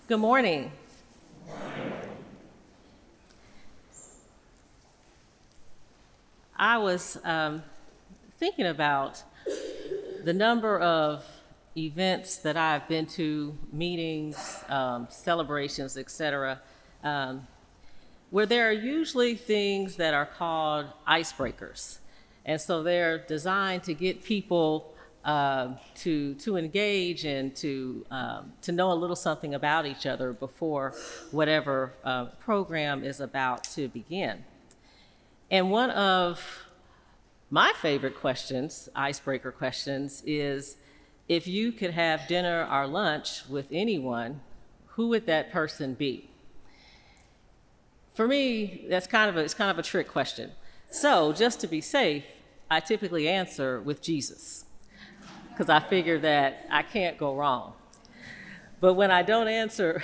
Good morning. I was thinking about the number of events that I've been to, meetings, celebrations, etc., where there are usually things that are called icebreakers. And so they're designed to get people to engage and to know a little something about each other before whatever program is about to begin. And one of my favorite questions, icebreaker questions, is if you could have dinner or lunch with anyone, who would that person be? For me, it's kind of a trick question. So just to be safe, I typically answer with Jesus, because I figure that I can't go wrong. But when I don't answer,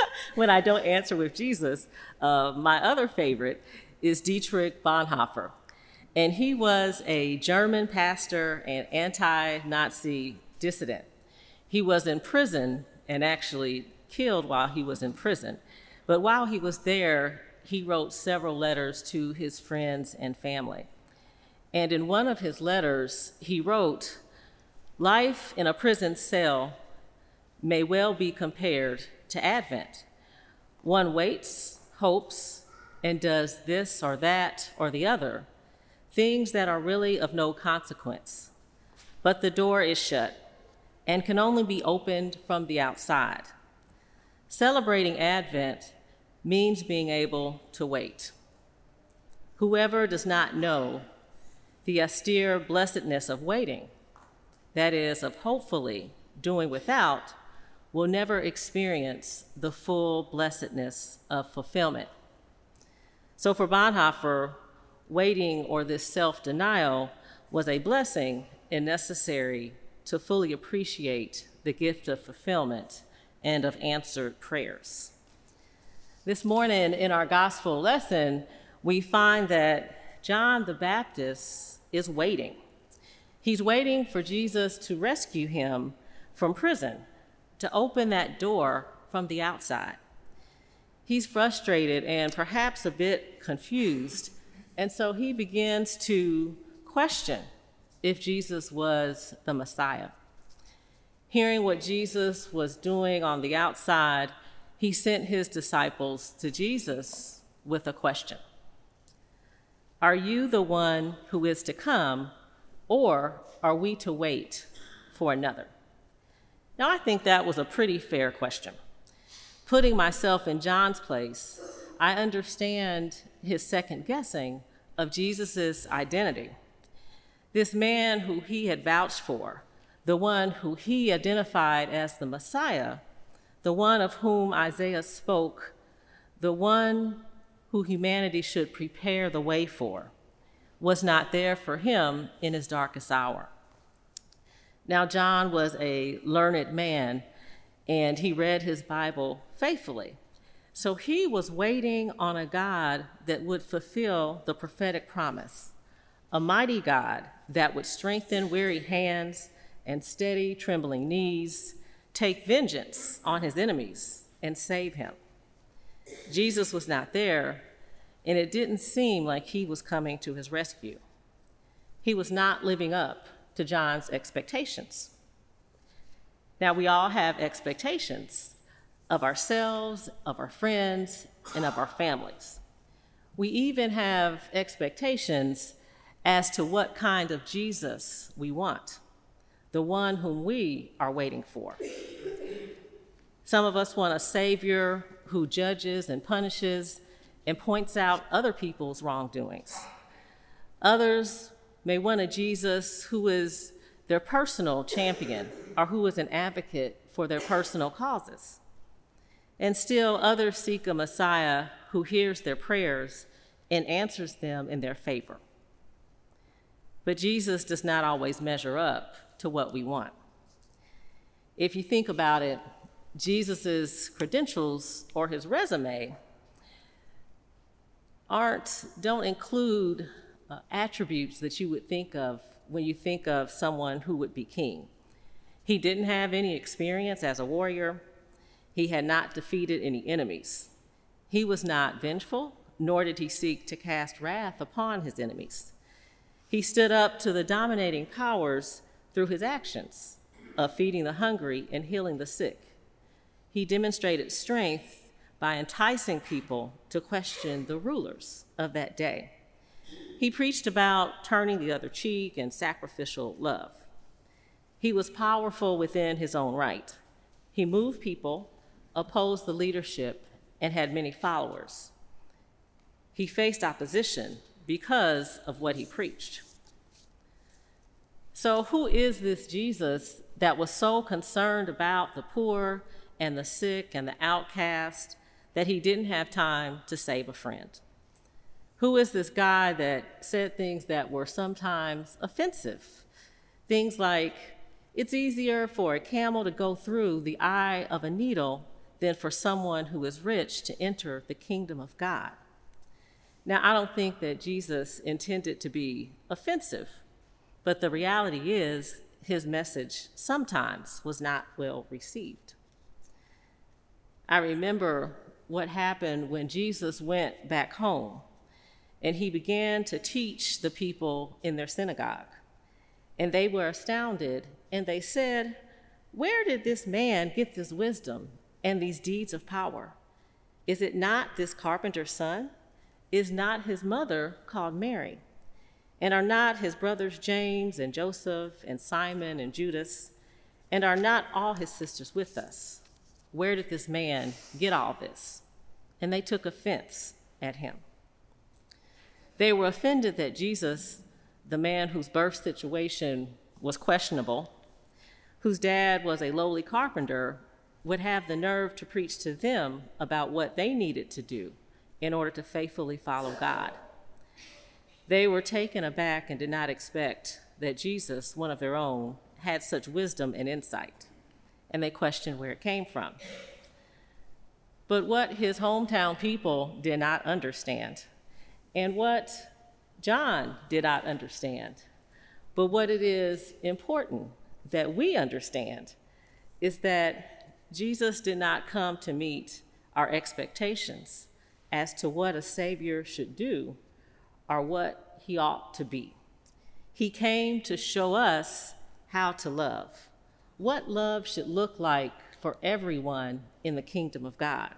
with Jesus, my other favorite is Dietrich Bonhoeffer. And he was a German pastor and anti-Nazi dissident. He was in prison and actually killed while he was in prison. But while he was there, he wrote several letters to his friends and family. And in one of his letters, he wrote, "Life in a prison cell may well be compared to Advent. One waits, hopes, and does this or that or the other, things that are really of no consequence. But the door is shut and can only be opened from the outside. Celebrating Advent means being able to wait. Whoever does not know the austere blessedness of waiting, that is, of hopefully doing without, will never experience the full blessedness of fulfillment." So for Bonhoeffer, waiting or this self-denial was a blessing and necessary to fully appreciate the gift of fulfillment and of answered prayers. This morning in our gospel lesson, we find that John the Baptist is waiting. He's waiting for Jesus to rescue him from prison, to open that door from the outside. He's frustrated and perhaps a bit confused, and so he begins to question if Jesus was the Messiah. Hearing what Jesus was doing on the outside, he sent his disciples to Jesus with a question. "Are you the one who is to come, or are we to wait for another?" Now, I think that was a pretty fair question. Putting myself in John's place, I understand his second guessing of Jesus' identity. This man who he had vouched for, the one who he identified as the Messiah, the one of whom Isaiah spoke, the one who humanity should prepare the way for, was not there for him in his darkest hour. Now, John was a learned man, and he read his Bible faithfully. So he was waiting on a God that would fulfill the prophetic promise, a mighty God that would strengthen weary hands and steady trembling knees, take vengeance on his enemies, and save him. Jesus was not there, and it didn't seem like he was coming to his rescue. He was not living up to John's expectations. Now, we all have expectations of ourselves, of our friends, and of our families. We even have expectations as to what kind of Jesus we want, the one whom we are waiting for. Some of us want a Savior who judges and punishes and points out other people's wrongdoings. Others may want a Jesus who is their personal champion or who is an advocate for their personal causes. And still others seek a Messiah who hears their prayers and answers them in their favor. But Jesus does not always measure up to what we want. If you think about it, Jesus's credentials or his resume don't include attributes that you would think of when you think of someone who would be king. He didn't have any experience as a warrior. He had not defeated any enemies. He was not vengeful, nor did he seek to cast wrath upon his enemies. He stood up to the dominating powers through his actions of feeding the hungry and healing the sick. He demonstrated strength by enticing people to question the rulers of that day. He preached about turning the other cheek and sacrificial love. He was powerful within his own right. He moved people, opposed the leadership, and had many followers. He faced opposition because of what he preached. So who is this Jesus that was so concerned about the poor and the sick and the outcast that he didn't have time to save a friend? Who is this guy that said things that were sometimes offensive? Things like, it's easier for a camel to go through the eye of a needle than for someone who is rich to enter the kingdom of God. Now, I don't think that Jesus intended to be offensive, but the reality is his message sometimes was not well received. I remember what happened when Jesus went back home and he began to teach the people in their synagogue. And they were astounded, and they said, "Where did this man get this wisdom and these deeds of power? Is it not this carpenter's son? Is not his mother called Mary? And are not his brothers James and Joseph and Simon and Judas? And are not all his sisters with us? Where did this man get all this?" And they took offense at him. They were offended that Jesus, the man whose birth situation was questionable, whose dad was a lowly carpenter, would have the nerve to preach to them about what they needed to do in order to faithfully follow God. They were taken aback and did not expect that Jesus, one of their own, had such wisdom and insight, and they questioned where it came from. But what his hometown people did not understand, and what John did not understand, but what it is important that we understand, is that Jesus did not come to meet our expectations as to what a Savior should do or what he ought to be. He came to show us how to love, what love should look like for everyone in the kingdom of God.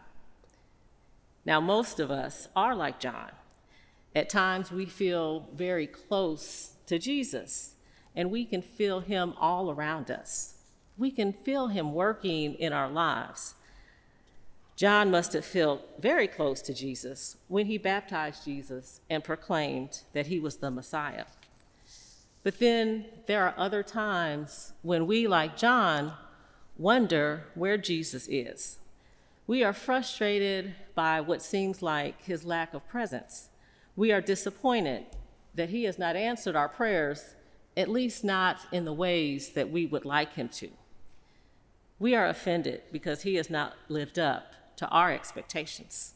Now, most of us are like John. At times we feel very close to Jesus, and we can feel him all around us. We can feel him working in our lives. John must have felt very close to Jesus when he baptized Jesus and proclaimed that he was the Messiah. But then there are other times when we, like John, wonder where Jesus is. We are frustrated by what seems like his lack of presence. We are disappointed that he has not answered our prayers, at least not in the ways that we would like him to. We are offended because he has not lived up to our expectations.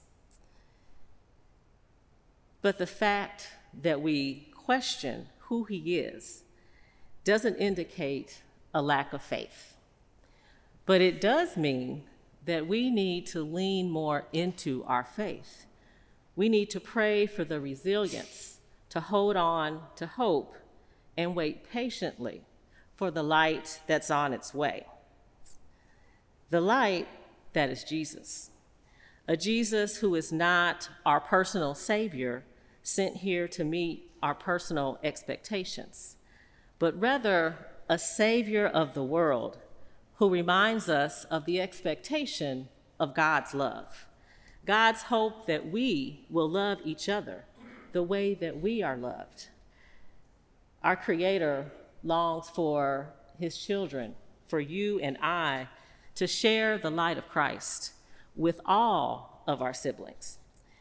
But the fact that we question who he is doesn't indicate a lack of faith. But it does mean that we need to lean more into our faith. We need to pray for the resilience to hold on to hope and wait patiently for the light that's on its way. The light that is Jesus, a Jesus who is not our personal Savior sent here to meet our personal expectations, but rather a Savior of the world who reminds us of the expectation of God's love, God's hope that we will love each other the way that we are loved. Our Creator longs for his children, for you and I, to share the light of Christ with all of our siblings.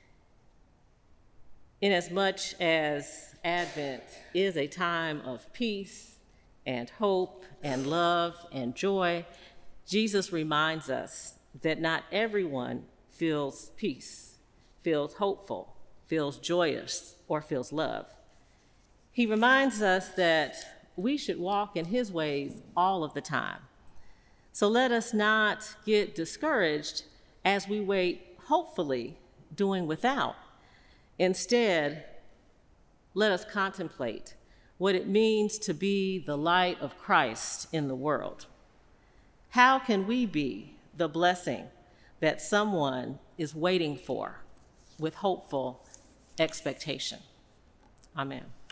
Inasmuch as Advent is a time of peace and hope and love and joy, Jesus reminds us that not everyone feels peace, feels hopeful, feels joyous, or feels love. He reminds us that we should walk in his ways all of the time. So let us not get discouraged as we wait, hopefully, doing without. Instead, let us contemplate what it means to be the light of Christ in the world. How can we be the blessing that someone is waiting for with hopeful expectation? Amen.